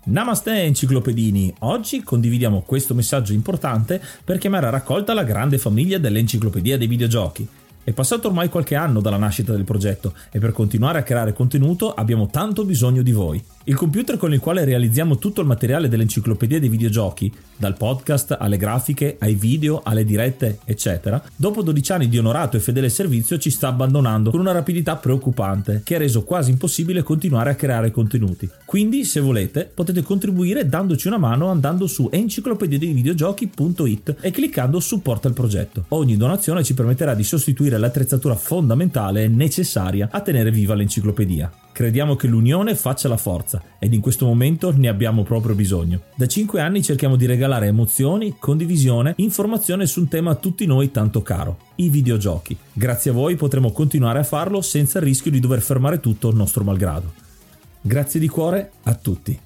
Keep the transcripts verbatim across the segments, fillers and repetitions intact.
Namaste enciclopedini, oggi condividiamo questo messaggio importante per chiamare a raccolta la grande famiglia dell'Enciclopedia dei Videogiochi. È passato ormai qualche anno dalla nascita del progetto e per continuare a creare contenuto abbiamo tanto bisogno di voi. Il computer con il quale realizziamo tutto il materiale dell'Enciclopedia dei Videogiochi, dal podcast alle grafiche, ai video, alle dirette, eccetera, dopo dodici anni di onorato e fedele servizio ci sta abbandonando con una rapidità preoccupante che ha reso quasi impossibile continuare a creare contenuti. Quindi, se volete, potete contribuire dandoci una mano andando su enciclopedia dei videogiochi punto it e cliccando supporta il progetto. Ogni donazione ci permetterà di sostituire l'attrezzatura fondamentale e necessaria a tenere viva l'enciclopedia. Crediamo che l'unione faccia la forza ed in questo momento ne abbiamo proprio bisogno. Da cinque anni cerchiamo di regalare emozioni, condivisione, informazione su un tema a tutti noi tanto caro, i videogiochi. Grazie a voi potremo continuare a farlo senza il rischio di dover fermare tutto il nostro malgrado. Grazie di cuore a tutti.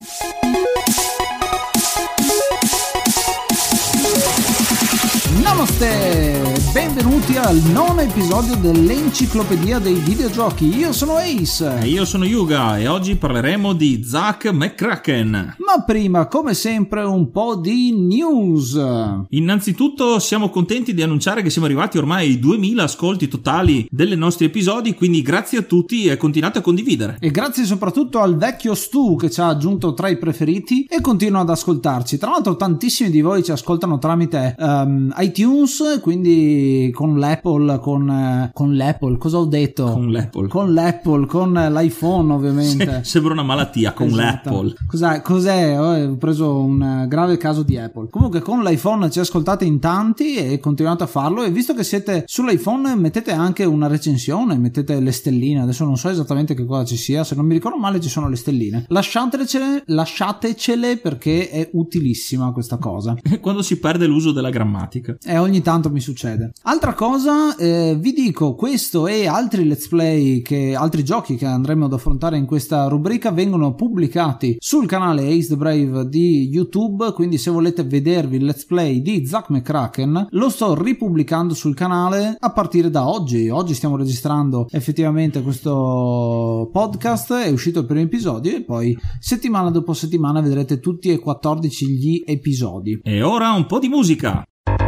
Namaste! Benvenuti al nono episodio dell'Enciclopedia dei Videogiochi. Io sono Ace. E io sono Yuga e oggi parleremo di Zack McCracken. Ma prima, come sempre, un po' di news. Innanzitutto siamo contenti di annunciare che siamo arrivati ormai ai duemila ascolti totali dei nostri episodi, quindi grazie a tutti e continuate a condividere. E grazie soprattutto al vecchio Stu che ci ha aggiunto tra i preferiti e continua ad ascoltarci. Tra l'altro tantissimi di voi ci ascoltano tramite um, iTunes, quindi con l'Apple, con, con l'Apple, cosa ho detto? Con l'Apple. Con l'Apple, con l'iPhone ovviamente. Se, sembra una malattia, con esatto. l'Apple. Cos'è? Cos'è? Ho preso un grave caso di Apple. Comunque con l'iPhone ci ascoltate in tanti e continuate a farlo, e visto che siete sull'iPhone mettete anche una recensione, mettete le stelline, adesso non so esattamente che cosa ci sia, se non mi ricordo male ci sono le stelline. Lasciatecele, lasciatecele perché è utilissima questa cosa. Quando si perde l'uso della grammatica. E ogni tanto mi succede. Altra cosa, eh, vi dico, questo e altri let's play, che altri giochi che andremo ad affrontare in questa rubrica vengono pubblicati sul canale Ace the Brave di YouTube, quindi se volete vedervi il let's play di Zack McCracken lo sto ripubblicando sul canale a partire da oggi. Oggi stiamo registrando effettivamente questo podcast, è uscito il primo episodio e poi settimana dopo settimana vedrete tutti e quattordici gli episodi. E ora un po' di musica.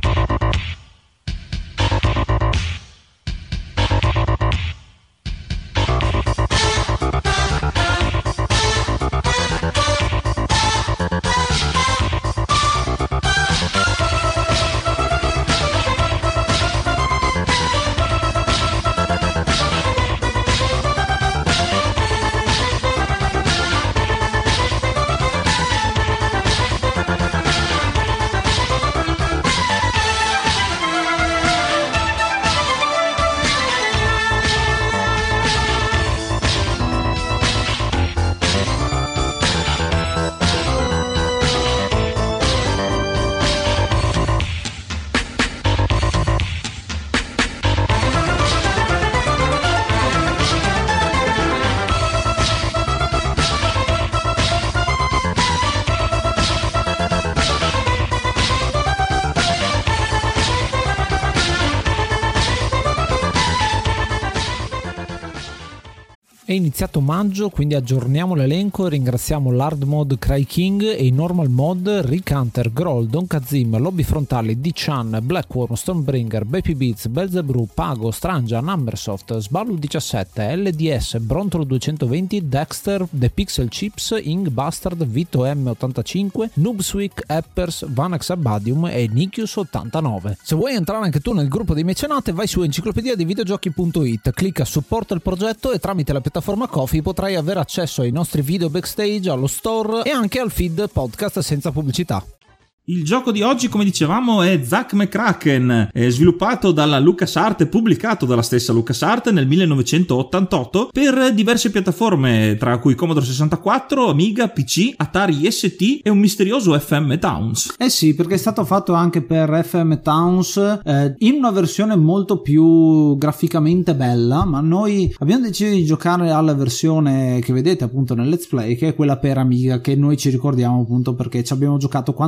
È iniziato maggio, quindi aggiorniamo l'elenco e ringraziamo l'Hard Mod Cry King e i Normal Mod Rick Hunter, Groll, Don Kazim, Lobby Frontali, D-Chan, Blackworm, Stonebringer, Baby Beats, Belzebrew, Pago, Strangia, Numbersoft, Sballu diciassette, L D S, Brontolo duecentoventi, Dexter, The Pixel Chips, Ing Bastard, Vito M ottantacinque, Noobswick, Eppers, Vanax Abadium e Nikius ottantanove. Se vuoi entrare anche tu nel gruppo dei mecenate, vai su enciclopedia dei videogiochi punto it, clicca supporta il progetto e tramite la piattaforma Ko-fi potrai avere accesso ai nostri video backstage, allo store e anche al feed podcast senza pubblicità. Il gioco di oggi, come dicevamo, è Zack McCracken, è sviluppato dalla LucasArts e pubblicato dalla stessa LucasArts nel millenovecentottantotto per diverse piattaforme, tra cui Commodore sessantaquattro, Amiga, P C, Atari S T e un misterioso F M Towns. Eh sì, perché è stato fatto anche per F M Towns eh, in una versione molto più graficamente bella, ma noi abbiamo deciso di giocare alla versione che vedete appunto nel Let's Play, che è quella per Amiga, che noi ci ricordiamo appunto perché ci abbiamo giocato quando eravamo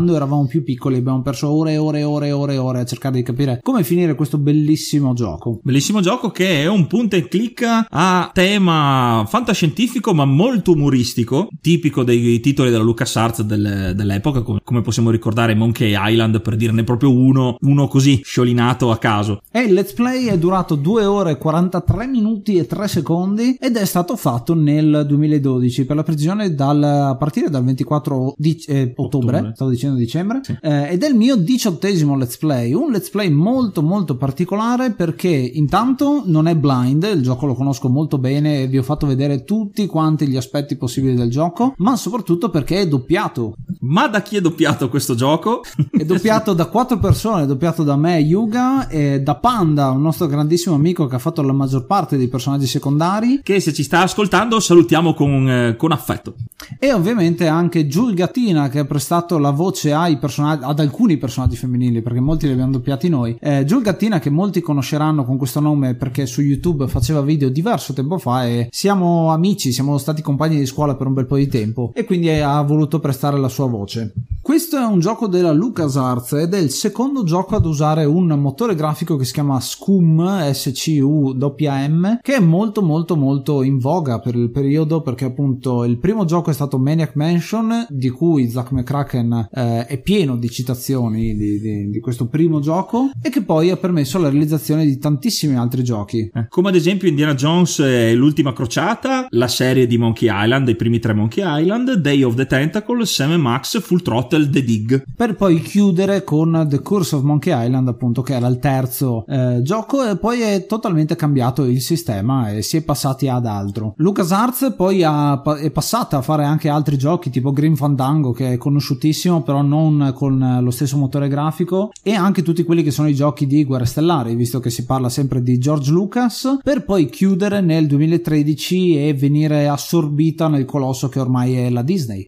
più piccoli abbiamo perso ore e ore e ore e ore e ore a cercare di capire come finire questo bellissimo gioco. Bellissimo gioco che è un punta e clicca a tema fantascientifico ma molto umoristico, tipico dei titoli della LucasArts del, dell'epoca, come possiamo ricordare Monkey Island, per dirne proprio uno, uno così sciolinato a caso. E il let's play è durato due ore e quarantatré minuti e tre secondi ed è stato fatto nel duemiladodici, per la precisione dal, a partire dal ventiquattro di, eh, ottobre, ottobre, stavo dicendo dicembre, sì. eh, ed è il mio diciottesimo let's play, un let's play molto molto particolare perché intanto non è blind, il gioco lo conosco molto bene e vi ho fatto vedere tutti quanti gli aspetti possibili del gioco, ma soprattutto perché è doppiato. Ma da chi è doppiato questo gioco? È doppiato da quattro persone, è doppiato da me, Yuga, e da Panda, un nostro grandissimo amico che ha fatto la maggior parte dei personaggi secondari, che se ci sta ascoltando salutiamo con, eh, con affetto, e ovviamente anche Giul Gattina, che ha prestato la voce ai personaggi, ad alcuni personaggi femminili, perché molti li abbiamo doppiati noi. eh, Giul Gattina, che molti conosceranno con questo nome perché su YouTube faceva video diverso tempo fa e siamo amici, siamo stati compagni di scuola per un bel po' di tempo, e quindi ha voluto prestare la sua voce. Questo è un gioco della LucasArts ed è il secondo gioco ad usare un motore grafico che si chiama SCUM, S C U M M, che è molto molto molto in voga per il periodo, perché appunto il primo gioco è stato Maniac Mansion, di cui Zack McCracken eh, è pieno di citazioni di, di, di questo primo gioco, e che poi ha permesso la realizzazione di tantissimi altri giochi, eh, come ad esempio Indiana Jones e l'ultima crociata, la serie di Monkey Island, i primi tre Monkey Island, Day of the Tentacle, Sam and Max, Full Throttle, The Dig, per poi chiudere con The Curse of Monkey Island, appunto, che era il terzo eh, gioco, e poi è totalmente cambiato il sistema e si è passati ad altro. LucasArts poi ha, è passata a fare anche altri giochi tipo Grim Fandango, che è conosciutissimo però non con lo stesso motore grafico, e anche tutti quelli che sono i giochi di Guerre Stellari, visto che si parla sempre di George Lucas, per poi chiudere nel duemilatredici e venire assorbita nel colosso che ormai è la Disney.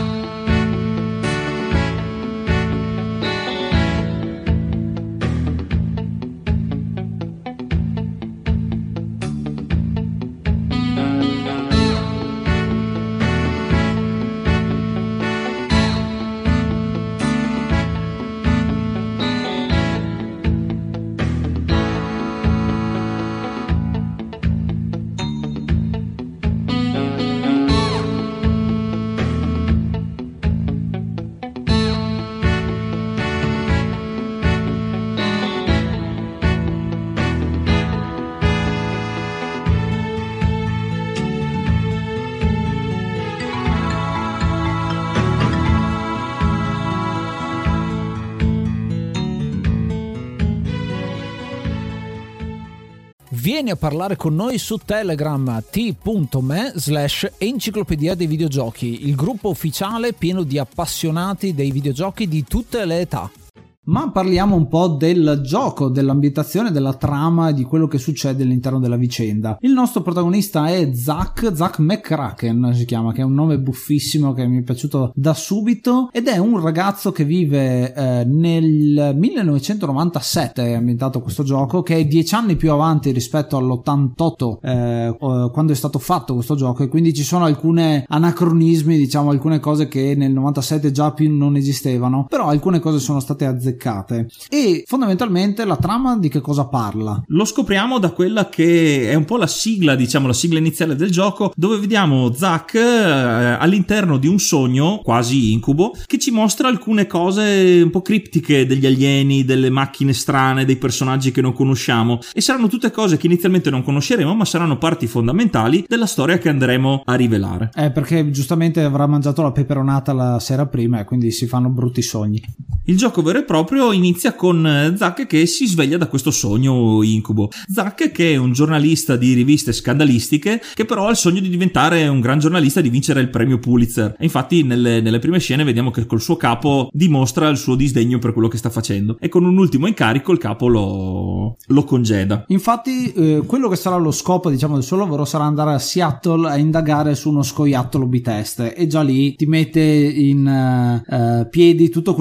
Vieni a parlare con noi su Telegram, t.me slash enciclopedia dei videogiochi, il gruppo ufficiale pieno di appassionati dei videogiochi di tutte le età. Ma parliamo un po' del gioco, dell'ambientazione, della trama e di quello che succede all'interno della vicenda. Il nostro protagonista è Zack, Zack McCracken si chiama, che è un nome buffissimo che mi è piaciuto da subito, ed è un ragazzo che vive eh, nel millenovecentonovantasette, è ambientato questo gioco, che è dieci anni più avanti rispetto all'ottantotto eh, quando è stato fatto questo gioco, e quindi ci sono alcune anacronismi, diciamo, alcune cose che nel novantasette già più non esistevano, però alcune cose sono state azzeccate. E fondamentalmente la trama di che cosa parla? Lo scopriamo da quella che è un po' la sigla, diciamo la sigla iniziale del gioco, dove vediamo Zack eh, all'interno di un sogno quasi incubo che ci mostra alcune cose un po' criptiche degli alieni, delle macchine strane, dei personaggi che non conosciamo, e saranno tutte cose che inizialmente non conosceremo, ma saranno parti fondamentali della storia che andremo a rivelare. Eh, perché giustamente avrà mangiato la peperonata la sera prima e quindi si fanno brutti sogni. Il gioco vero e proprio inizia con Zack che si sveglia da questo sogno incubo. Zack, che è un giornalista di riviste scandalistiche, che però ha il sogno di diventare un gran giornalista e di vincere il premio Pulitzer. E infatti nelle, nelle prime scene vediamo che col suo capo dimostra il suo disdegno per quello che sta facendo, e con un ultimo incarico il capo lo, lo congeda. Infatti eh, quello che sarà lo scopo, diciamo, del suo lavoro sarà andare a Seattle a indagare su uno scoiattolo biteste, e già lì ti mette in uh, uh, piedi tutto quello che è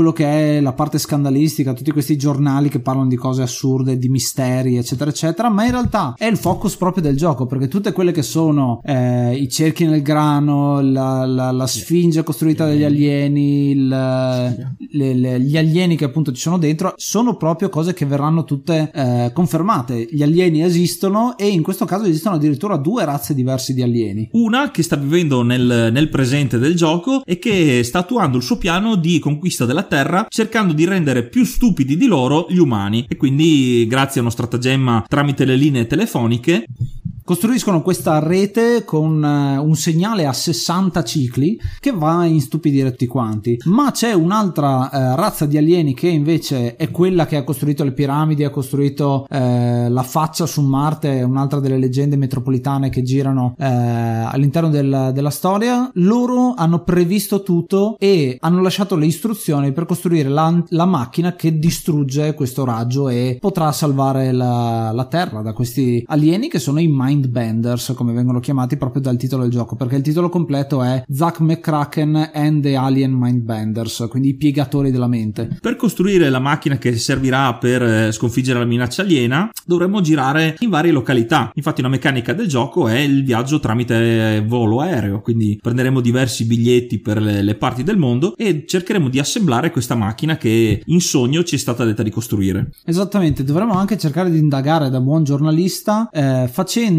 c'è la parte scandalistica, tutti questi giornali che parlano di cose assurde, di misteri eccetera eccetera, ma in realtà è il focus proprio del gioco, perché tutte quelle che sono eh, i cerchi nel grano, la, la, la sfinge costruita dagli alieni, il, le, le, gli alieni che appunto ci sono dentro, sono proprio cose che verranno tutte eh, confermate. Gli alieni esistono, e in questo caso esistono addirittura due razze diverse di alieni, una che sta vivendo nel, nel presente del gioco e che sta attuando il suo piano di conquista della Terra, cercando di rendere più stupidi di loro gli umani, e quindi grazie a uno stratagemma tramite le linee telefoniche costruiscono questa rete con uh, un segnale a sessanta cicli che va a instupidire tutti quanti. Ma c'è un'altra uh, razza di alieni che invece è quella che ha costruito le piramidi, ha costruito uh, la faccia su Marte, un'altra delle leggende metropolitane che girano uh, all'interno del, della storia. Loro hanno previsto tutto e hanno lasciato le istruzioni per costruire la, la macchina che distrugge questo raggio e potrà salvare la, la Terra da questi alieni che sono i Mindbenders, come vengono chiamati proprio dal titolo del gioco, perché il titolo completo è Zack McCracken and the Alien Mindbenders, quindi i piegatori della mente. Per costruire la macchina che servirà per sconfiggere la minaccia aliena dovremmo girare in varie località. Infatti una meccanica del gioco è il viaggio tramite volo aereo, quindi prenderemo diversi biglietti per le, le parti del mondo e cercheremo di assemblare questa macchina che in sogno ci è stata detta di costruire. Esattamente, dovremmo anche cercare di indagare da buon giornalista eh, facendo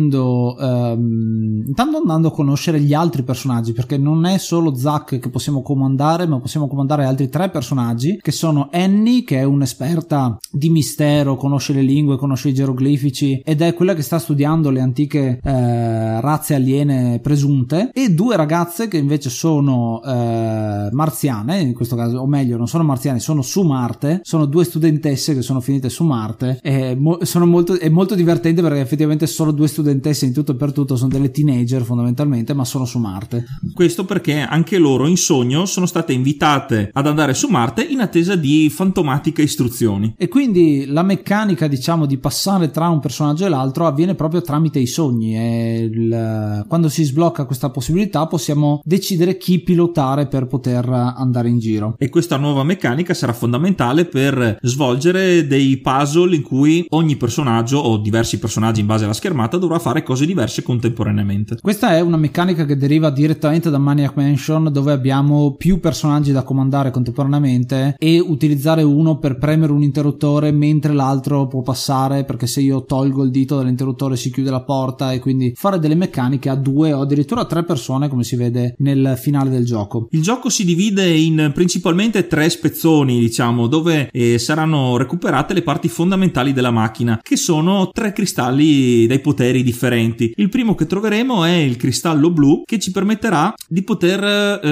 ehm, intanto andando a conoscere gli altri personaggi, perché non è solo Zack che possiamo comandare, ma possiamo comandare altri tre personaggi che sono Annie, che è un'esperta di mistero, conosce le lingue, conosce i geroglifici ed è quella che sta studiando le antiche eh, razze aliene presunte, e due ragazze che invece sono eh, marziane, in questo caso, o meglio non sono marziane, sono su Marte, sono due studentesse che sono finite su Marte e mo- sono molto, è molto divertente perché effettivamente sono due studentesse in tutto e per tutto, sono delle teenager fondamentalmente, ma sono su Marte. Questo perché anche loro in sogno sono state invitate ad andare su Marte in attesa di fantomatiche istruzioni, e quindi la meccanica, diciamo, di passare tra un personaggio e l'altro avviene proprio tramite i sogni, e il, quando si sblocca questa possibilità possiamo decidere chi pilotare per poter andare in giro, e questa nuova meccanica sarà fondamentale per svolgere dei puzzle in cui ogni personaggio o diversi personaggi in base alla schermata dovrà fare cose diverse contemporaneamente. Questa è una meccanica che deriva direttamente da Maniac Mansion, dove abbiamo più personaggi da comandare contemporaneamente e utilizzare uno per premere un interruttore mentre l'altro può passare, perché se io tolgo il dito dall'interruttore si chiude la porta, e quindi fare delle meccaniche a due o addirittura a tre persone, come si vede nel finale del gioco. Il gioco si divide in principalmente tre spezzoni, diciamo, dove eh, saranno recuperate le parti fondamentali della macchina, che sono tre cristalli dai poteri differenti. Il primo che troveremo è il cristallo blu, che ci permetterà di poter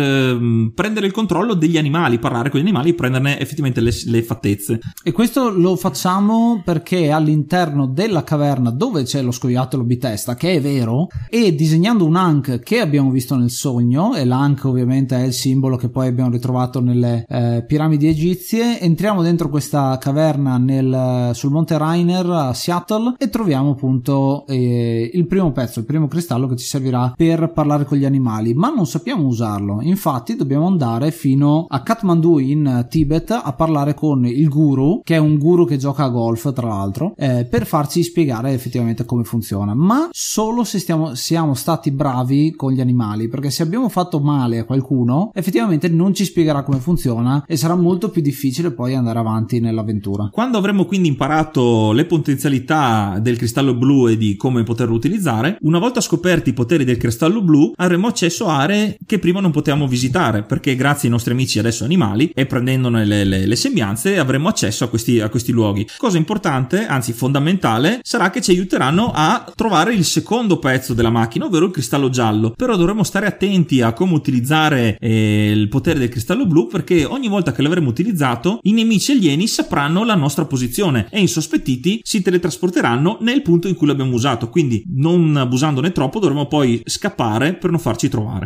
eh, prendere il controllo degli animali, parlare con gli animali e prenderne effettivamente le, le fattezze. E questo lo facciamo perché all'interno della caverna dove c'è lo scoiattolo bitesta, che è vero, e disegnando un Ankh che abbiamo visto nel sogno, e l'Ankh ovviamente è il simbolo che poi abbiamo ritrovato nelle eh, piramidi egizie, entriamo dentro questa caverna nel, sul monte Rainer a Seattle e troviamo appunto eh, il primo pezzo, il primo cristallo che ci servirà per parlare con gli animali, ma non sappiamo usarlo. Infatti dobbiamo andare fino a Kathmandu in Tibet a parlare con il guru, che è un guru che gioca a golf tra l'altro, eh, per farci spiegare effettivamente come funziona, ma solo se stiamo, siamo stati bravi con gli animali, perché se abbiamo fatto male a qualcuno effettivamente non ci spiegherà come funziona e sarà molto più difficile poi andare avanti nell'avventura. Quando avremo quindi imparato le potenzialità del cristallo blu e di come poterlo utilizzare, una volta scoperti i poteri del cristallo blu avremo accesso a aree che prima non potevamo visitare, perché grazie ai nostri amici adesso animali e prendendone le, le, le sembianze avremo accesso a questi, a questi luoghi. Cosa importante, anzi fondamentale, sarà che ci aiuteranno a trovare il secondo pezzo della macchina, ovvero il cristallo giallo. Però dovremo stare attenti a come utilizzare eh, il potere del cristallo blu, perché ogni volta che l'avremo utilizzato i nemici alieni sapranno la nostra posizione e insospettiti si teletrasporteranno nel punto in cui l'abbiamo usato, quindi non abusandone troppo dovremo poi scappare per non farci trovare.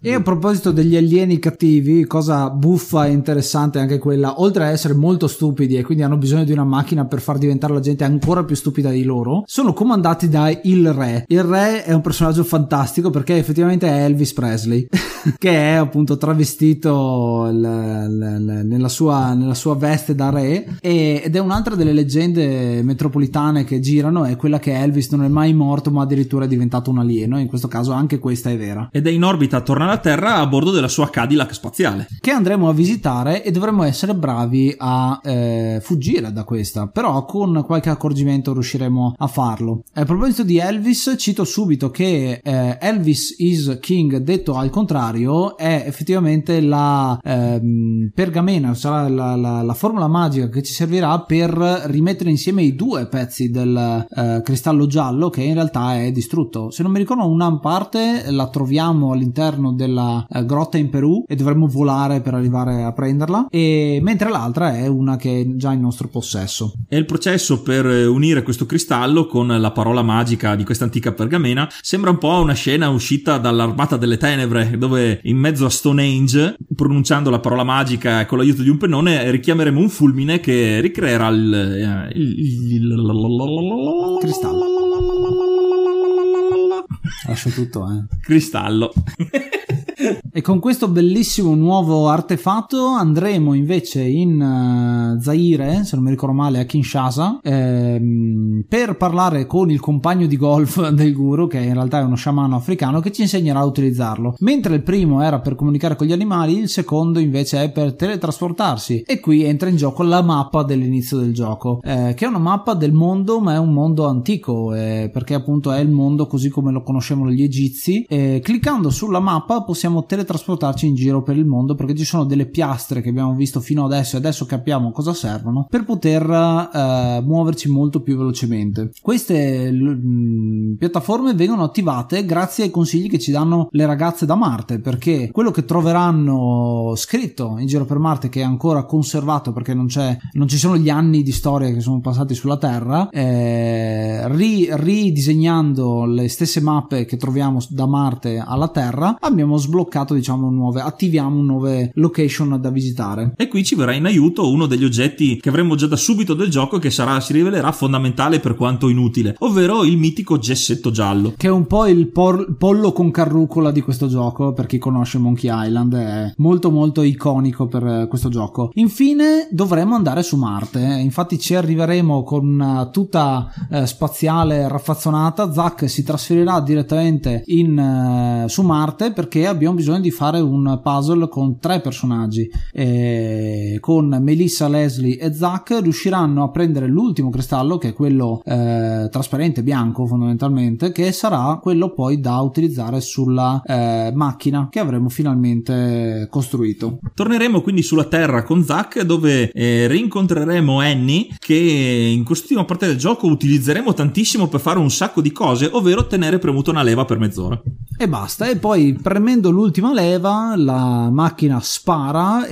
E a proposito degli alieni cattivi, cosa buffa e interessante anche quella, oltre a essere molto stupidi e quindi hanno bisogno di una macchina per far diventare la gente ancora più stupida di loro, sono comandati da il re. Il re è un personaggio fantastico perché effettivamente è Elvis Presley che è appunto travestito l- l- l- nella, sua, nella sua veste da re, e- ed è un'altra delle leggende metropolitane che girano, è quella che Elvis non è mai morto ma addirittura è diventato un alieno. In questo caso anche questa è vera, ed è in orbita attorno alla Terra a bordo della sua Cadillac spaziale, che andremo a visitare e dovremo essere bravi a eh, fuggire da questa, però con qualche accorgimento riusciremo a farlo. A proposito di Elvis, cito subito che eh, Elvis is King detto al contrario è effettivamente la ehm, pergamena, sarà la, la, la formula magica che ci servirà per rimettere insieme i due pezzi del eh, cristallo giallo che in realtà è distrutto. Se non mi ricordo, una parte la troviamo all'interno della eh, grotta in Perù e dovremmo volare per arrivare a prenderla, e mentre l'altra è una che è già in nostro possesso. E il processo per unire questo cristallo con la parola magica di questa antica pergamena sembra un po' una scena uscita dall'Armata delle Tenebre, dove in mezzo a Stonehenge, pronunciando la parola magica e con l'aiuto di un pennone, richiameremo un fulmine che ricreerà il, il, il, il cristallo. Lascio tutto, eh. Cristallo. E con questo bellissimo nuovo artefatto andremo invece in uh, Zaire, se non mi ricordo male, a Kinshasa, ehm, per parlare con il compagno di golf del guru, che in realtà è uno sciamano africano che ci insegnerà a utilizzarlo. Mentre il primo era per comunicare con gli animali, il secondo invece è per teletrasportarsi, e qui entra in gioco la mappa dell'inizio del gioco, eh, che è una mappa del mondo, ma è un mondo antico, eh, perché appunto è il mondo così come lo conoscevano gli egizi. E cliccando sulla mappa possiamo teletrasportarci in giro per il mondo, perché ci sono delle piastre che abbiamo visto fino adesso e adesso capiamo cosa servono per poter eh, muoverci molto più velocemente. Queste l- piattaforme vengono attivate grazie ai consigli che ci danno le ragazze da Marte, perché quello che troveranno scritto in giro per Marte, che è ancora conservato perché non c'è non ci sono gli anni di storia che sono passati sulla Terra, eh, ri- ridisegnando le stesse mappe che troviamo da Marte alla Terra, abbiamo sbloccato, diciamo, nuove, attiviamo nuove location da visitare. E qui ci verrà in aiuto uno degli oggetti che avremo già da subito del gioco, che sarà, si rivelerà fondamentale per quanto inutile, ovvero il mitico gessetto giallo, che è un po' il por- pollo con carrucola di questo gioco. Per chi conosce Monkey Island, è molto molto iconico per questo gioco. Infine dovremo andare su Marte, infatti ci arriveremo con una tuta eh, spaziale raffazzonata. Zack si trasferirà direttamente in, eh, su Marte, perché abbiamo bisogno di fare un puzzle con tre personaggi, e con Melissa, Leslie e Zack riusciranno a prendere l'ultimo cristallo, che è quello eh, trasparente bianco fondamentalmente, che sarà quello poi da utilizzare sulla eh, macchina che avremo finalmente costruito. Torneremo quindi sulla Terra con Zack, dove eh, rincontreremo Annie, che in quest'ultima parte del gioco utilizzeremo tantissimo per fare un sacco di cose, ovvero tenere premuta una leva per mezz'ora. E basta, e poi premendo l'ultima leva la macchina spara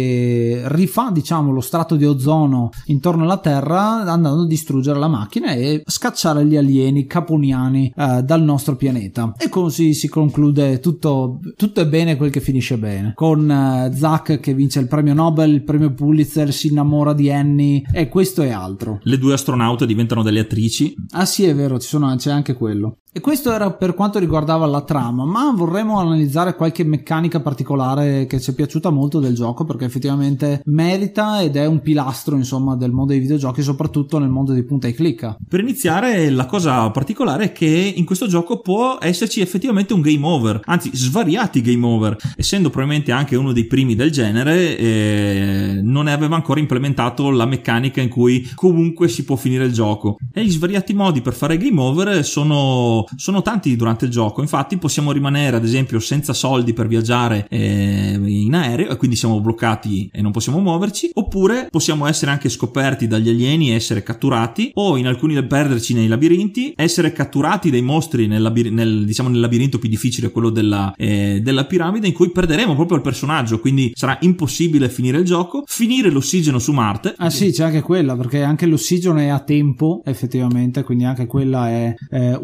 e rifà, diciamo, lo strato di ozono intorno alla Terra, andando a distruggere la macchina e scacciare gli alieni caponiani eh, dal nostro pianeta. E così si conclude tutto, tutto è bene quel che finisce bene, con eh, Zack che vince il premio Nobel, il premio Pulitzer, si innamora di Annie e questo e altro. Le due astronaute diventano delle attrici. Ah sì, è vero, ci sono, c'è anche quello. E questo era per quanto riguardava la trama, ma vorremmo analizzare qualche meccanica particolare che ci è piaciuta molto del gioco, perché effettivamente merita ed è un pilastro, insomma, del mondo dei videogiochi, soprattutto nel mondo dei punta e clicca. Per iniziare, la cosa particolare è che in questo gioco può esserci effettivamente un game over, anzi svariati game over, essendo probabilmente anche uno dei primi del genere, eh, non aveva ancora implementato la meccanica in cui comunque si può finire il gioco, e gli svariati modi per fare game over sono sono tanti durante il gioco. Infatti possiamo rimanere ad esempio senza soldi per viaggiare eh, in aereo, e quindi siamo bloccati e non possiamo muoverci, oppure possiamo essere anche scoperti dagli alieni e essere catturati, o in alcuni perderci nei labirinti, essere catturati dai mostri nel, labir- nel, diciamo, nel labirinto più difficile, quello della, eh, della piramide, in cui perderemo proprio il personaggio, quindi sarà impossibile finire il gioco, finire l'ossigeno su Marte. Ah sì, c'è anche quella, perché anche l'ossigeno è a tempo effettivamente, quindi anche quella è eh, una possibilità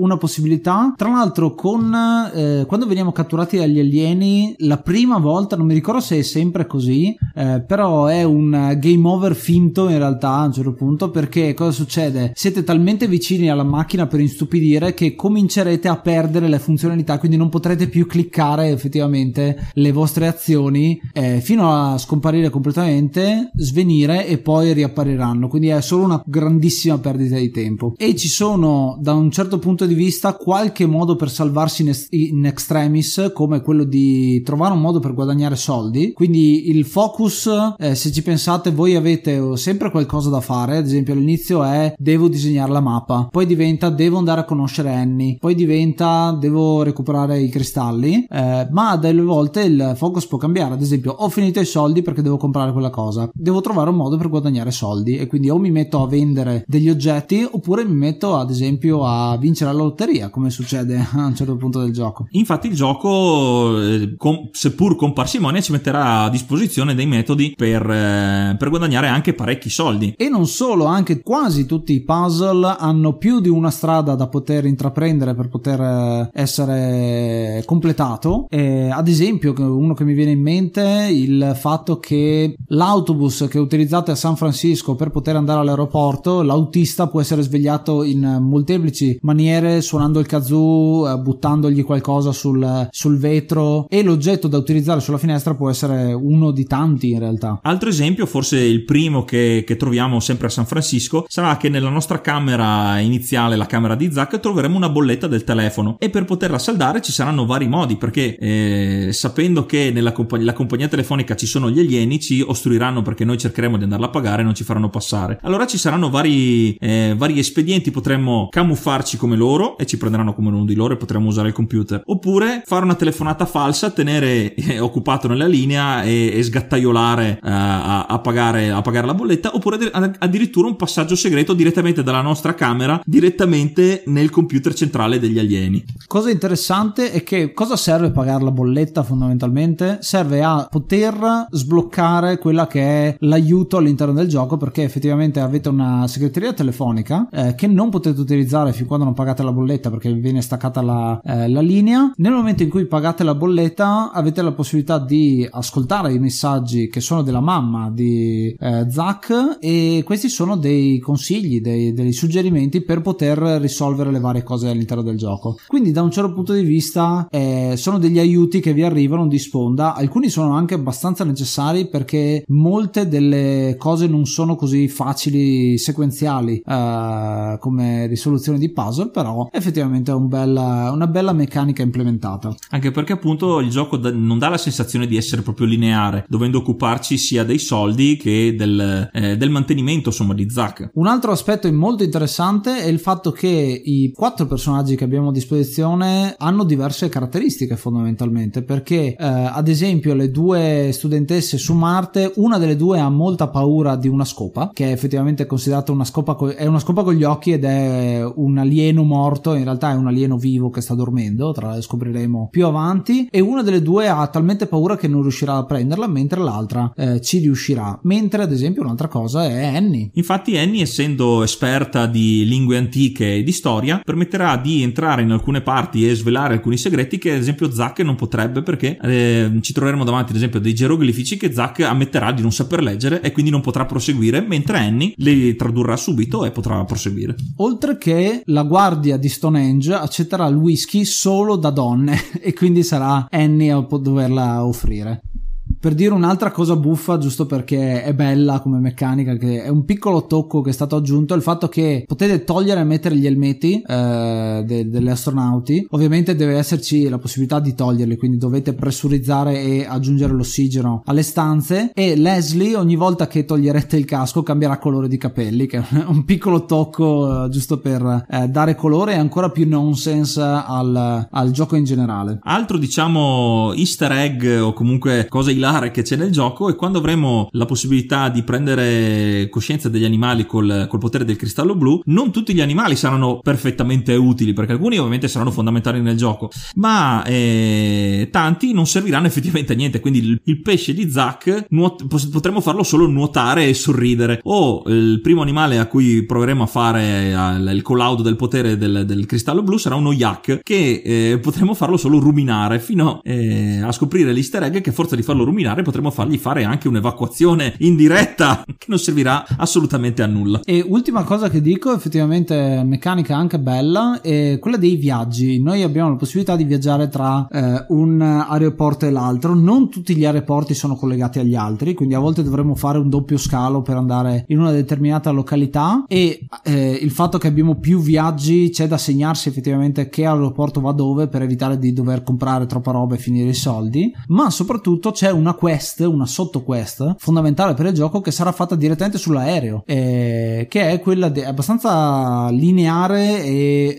possibilità. Tra l'altro con eh, quando veniamo catturati dagli alieni la prima volta, non mi ricordo se è sempre così, eh, però è un game over finto in realtà a un certo punto, perché cosa succede? Siete talmente vicini alla macchina per istupidire che comincerete a perdere le funzionalità, quindi non potrete più cliccare effettivamente le vostre azioni eh, fino a scomparire completamente, svenire e poi riappariranno, quindi è solo una grandissima perdita di tempo. E ci sono da un certo punto di vista qualche modo per salvarsi in, est- in extremis, come quello di trovare un modo per guadagnare soldi, quindi il focus eh, se ci pensate voi avete sempre qualcosa da fare, ad esempio all'inizio è devo disegnare la mappa, poi diventa devo andare a conoscere Annie, poi diventa devo recuperare i cristalli, eh, ma delle volte il focus può cambiare, ad esempio ho finito i soldi perché devo comprare quella cosa, devo trovare un modo per guadagnare soldi e quindi o mi metto a vendere degli oggetti oppure mi metto ad esempio a vincere la lotteria, come succede a un certo punto del gioco. Infatti il gioco eh, com- seppur con parsimonia ci metterà a disposizione dei metodi per, eh, per guadagnare anche parecchi soldi. E non solo, anche quasi tutti i puzzle hanno più di una strada da poter intraprendere per poter essere completato. Eh, ad esempio, uno che mi viene in mente, il fatto che l'autobus che utilizzate a San Francisco per poter andare all'aeroporto, l'autista può essere svegliato in molteplici maniere, suonando il kazoo, buttandogli qualcosa sul, sul vetro, e l'oggetto da utilizzare sulla finestra può essere uno di tanti in realtà. Altro esempio, forse il primo che, che troviamo sempre a San Francisco, sarà che nella nostra camera iniziale, la camera di Zack, troveremo una bolletta del telefono e per poterla saldare ci saranno vari modi, perché eh, sapendo che nella compagnia, la compagnia telefonica ci sono gli alieni, ci ostruiranno perché noi cercheremo di andarla a pagare e non ci faranno passare. Allora ci saranno vari, eh, vari espedienti, potremmo camuffarci come loro e ci prenderanno come uno di loro e potremo usare il computer, oppure fare una telefonata falsa, tenere eh, occupato nella linea e, e sgattaiolare eh, a, a, pagare, a pagare la bolletta, oppure addirittura un passaggio segreto direttamente dalla nostra camera direttamente nel computer centrale degli alieni. Cosa interessante è che cosa serve pagare la bolletta fondamentalmente? Serve a poter sbloccare quella che è l'aiuto all'interno del gioco, perché effettivamente avete una segreteria telefonica eh, che non potete utilizzare fin quando non pagate la bolletta perché viene staccata la, eh, la linea. Nel momento in cui pagate la bolletta avete la possibilità di ascoltare i messaggi che sono della mamma di eh, Zack, e questi sono dei consigli, dei, dei suggerimenti per poter risolvere le varie cose all'interno del gioco. Quindi da un certo punto di vista eh, sono degli aiuti che vi arrivano di sponda, alcuni sono anche abbastanza necessari perché molte delle cose non sono così facili sequenziali eh, come risoluzione di puzzle, però effettivamente è un bella, una bella meccanica implementata. Anche perché appunto il gioco da, non dà la sensazione di essere proprio lineare, dovendo occuparci sia dei soldi che del, eh, del mantenimento insomma di Zack. Un altro aspetto molto interessante è il fatto che i quattro personaggi che abbiamo a disposizione hanno diverse caratteristiche fondamentalmente, perché eh, ad esempio le due studentesse su Marte, una delle due ha molta paura di una scopa, che è effettivamente considerata una scopa co- è una scopa con gli occhi ed è un alieno morto, in realtà è un alieno vivo che sta dormendo, tra l'altro scopriremo più avanti, e una delle due ha talmente paura che non riuscirà a prenderla, mentre l'altra eh, ci riuscirà. Mentre ad esempio un'altra cosa è Annie. Infatti Annie, essendo esperta di lingue antiche e di storia, permetterà di entrare in alcune parti e svelare alcuni segreti che ad esempio Zack non potrebbe, perché eh, ci troveremo davanti ad esempio dei geroglifici che Zack ammetterà di non saper leggere e quindi non potrà proseguire, mentre Annie li tradurrà subito e potrà proseguire. Oltre che la guardia di Stonehenge accetterà il whisky solo da donne e quindi sarà Annie a doverla offrire. Per dire un'altra cosa buffa, giusto perché è bella come meccanica, che è un piccolo tocco che è stato aggiunto, è il fatto che potete togliere e mettere gli elmetti eh, de- delle astronauti. Ovviamente deve esserci la possibilità di toglierli, quindi dovete pressurizzare e aggiungere l'ossigeno alle stanze, e Leslie ogni volta che toglierete il casco cambierà colore di capelli, che è un piccolo tocco eh, giusto per eh, dare colore e ancora più nonsense al, al gioco in generale. Altro diciamo easter egg o comunque cosa ilare basilare che c'è nel gioco, e quando avremo la possibilità di prendere coscienza degli animali col, col potere del cristallo blu, non tutti gli animali saranno perfettamente utili, perché alcuni ovviamente saranno fondamentali nel gioco, ma eh, tanti non serviranno effettivamente a niente. Quindi il, il pesce di Zack nuot- potremo farlo solo nuotare e sorridere, o il primo animale a cui proveremo a fare eh, il collaudo del potere del, del cristallo blu sarà uno yak, che eh, potremo farlo solo ruminare fino eh, a scoprire l'easter egg, che a forza di farlo ruminare potremo fargli fare anche un'evacuazione in diretta che non servirà assolutamente a nulla. E ultima cosa che dico, effettivamente meccanica anche bella, è quella dei viaggi. Noi abbiamo la possibilità di viaggiare tra eh, un aeroporto e l'altro. Non tutti gli aeroporti sono collegati agli altri, quindi a volte dovremo fare un doppio scalo per andare in una determinata località, e eh, il fatto che abbiamo più viaggi, c'è da segnarsi effettivamente che aeroporto va dove, per evitare di dover comprare troppa roba e finire i soldi. Ma soprattutto c'è una quest, una sotto quest fondamentale per il gioco, che sarà fatta direttamente sull'aereo, eh, che è quella de- abbastanza lineare e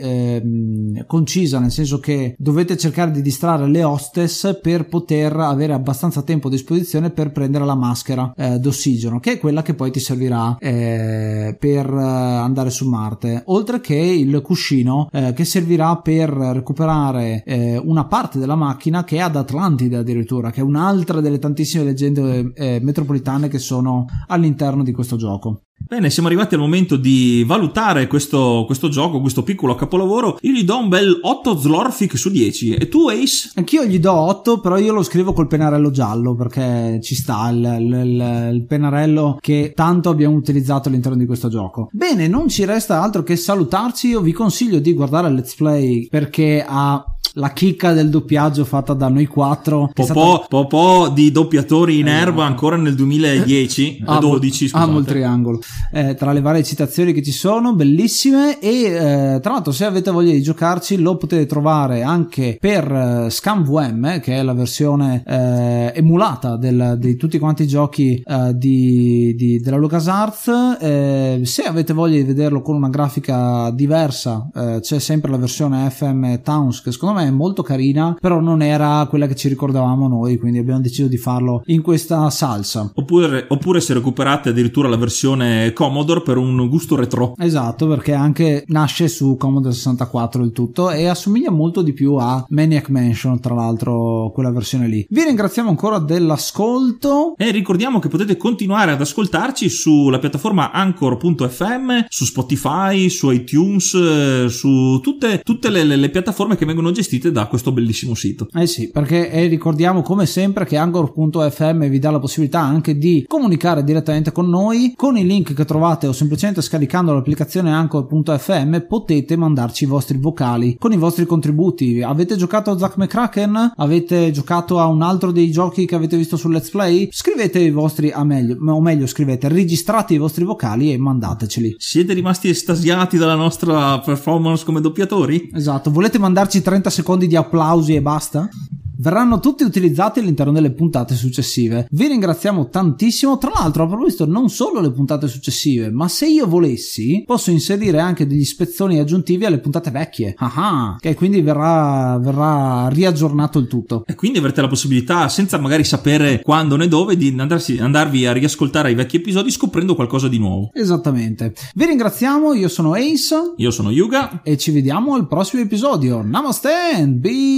eh, concisa, nel senso che dovete cercare di distrarre le hostess per poter avere abbastanza tempo a disposizione per prendere la maschera eh, d'ossigeno, che è quella che poi ti servirà eh, per eh, andare su Marte, oltre che il cuscino eh, che servirà per recuperare eh, una parte della macchina che è ad Atlantide addirittura, che è un'altra delle tantissime leggende eh, metropolitane che sono all'interno di questo gioco. Bene, siamo arrivati al momento di valutare questo, questo gioco, questo piccolo capolavoro. Io gli do un bel otto Zlorfic su dieci. E tu, Ace? Anch'io gli do otto, però io lo scrivo col pennarello giallo, perché ci sta il, il, il pennarello che tanto abbiamo utilizzato all'interno di questo gioco. Bene, non ci resta altro che salutarci. Io vi consiglio di guardare il Let's Play, perché ha la chicca del doppiaggio fatta da noi quattro. Po' stata... po', po' di doppiatori in eh, erba ancora nel duemiladieci, amo, dodici, scusate. Amo il triangolo. Eh, tra le varie citazioni che ci sono, bellissime. E eh, tra l'altro, se avete voglia di giocarci, lo potete trovare anche per eh, ScumVM, che è la versione eh, emulata del, di tutti quanti i giochi eh, di, di, della LucasArts. Eh, se avete voglia di vederlo con una grafica diversa, eh, c'è sempre la versione F M Towns, che secondo me è molto carina, però non era quella che ci ricordavamo noi, quindi abbiamo deciso di farlo in questa salsa. Oppure, oppure se recuperate addirittura la versione Commodore per un gusto retro. Esatto, perché anche nasce su Commodore sessantaquattro il tutto, e assomiglia molto di più a Maniac Mansion, tra l'altro, quella versione lì. Vi ringraziamo ancora dell'ascolto e ricordiamo che potete continuare ad ascoltarci sulla piattaforma Anchor punto effe emme, su Spotify, su iTunes, su tutte, tutte le, le, le piattaforme che vengono gestite da questo bellissimo sito. Eh sì, perché eh, ricordiamo come sempre che Anchor punto effe emme vi dà la possibilità anche di comunicare direttamente con noi. Con i link che trovate, o semplicemente scaricando l'applicazione Anchor punto effe emme, potete mandarci i vostri vocali con i vostri contributi. Avete giocato a Zack McCracken? Avete giocato a un altro dei giochi che avete visto sul Let's Play? Scrivete i vostri, a meglio, o meglio scrivete, registrate i vostri vocali e mandateceli. Siete rimasti estasiati dalla nostra performance come doppiatori? Esatto, volete mandarci trenta secondi di applausi e basta? Verranno tutti utilizzati all'interno delle puntate successive. Vi ringraziamo tantissimo. Tra l'altro, a proposito, non solo le puntate successive, ma se io volessi posso inserire anche degli spezzoni aggiuntivi alle puntate vecchie. Ah, che quindi verrà, verrà riaggiornato il tutto. E quindi avrete la possibilità, senza magari sapere quando né dove, di andarsi, andarvi a riascoltare i vecchi episodi scoprendo qualcosa di nuovo. Esattamente. Vi ringraziamo. Io sono Ace. Io sono Yuga. E ci vediamo al prossimo episodio. Namaste and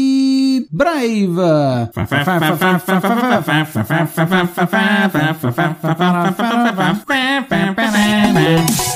be brave. Brave.